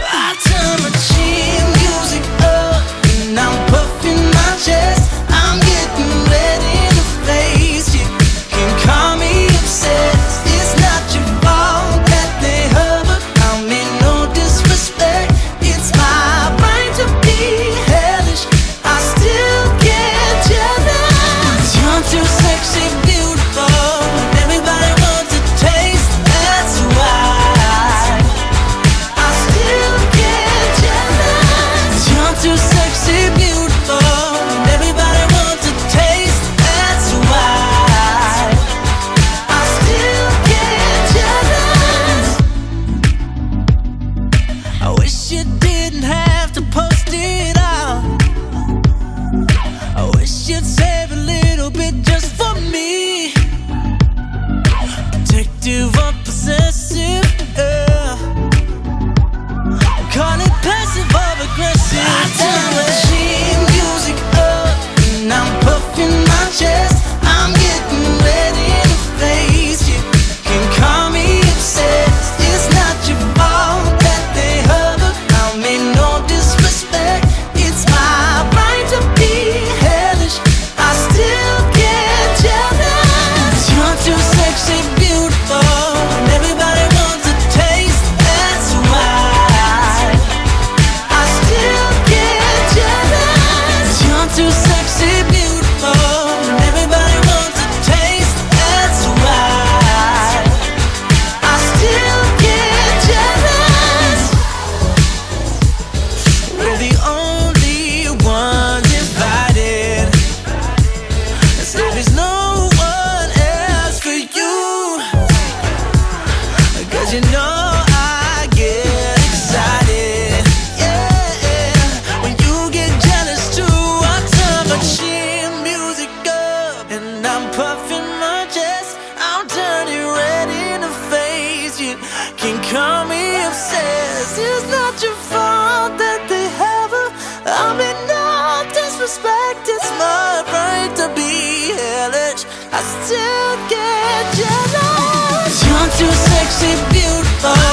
I turn my chin music up and I'm puffing my chest. I'm getting ready to face you. Can call me obsessed. It's not your fault that they hurt, but I mean no disrespect. It's my right to be hellish. I still get jealous. You're too sexy, beautiful, and everybody wants a taste. That's why I still get jealous. You're too sexy, beautiful, and everybody wants a taste. That's why I still get jealous. I wish you didn't have to post it out. I wish you'd save a little bit just for me. Protective or possessive, yeah. Call it passive or aggressive. I turn my chin music up and I'm puffing my chest. I'm getting ready to face you. Can call me obsessed. It's not your fault that they hurt, but I mean no disrespect. It's my right to be hellish. I still get jealous. You're too sexy, beautiful, and everybody wants a taste. That's why I still get jealous. You're too sexy, beautiful, and everybody wants a taste. That's why I still get jealous. We're the only ones invited, as if there's no one else for you. 'Cause you know I get excited, yeah. When you get jealous too, I turn my chin music up and I'm puffing my chest. I'm turning ready to face you. Can call me obsessed. It's not your fault that they have her. I mean no disrespect. It's my right to be hellish. I still get jealous. You're too sexy, beautiful,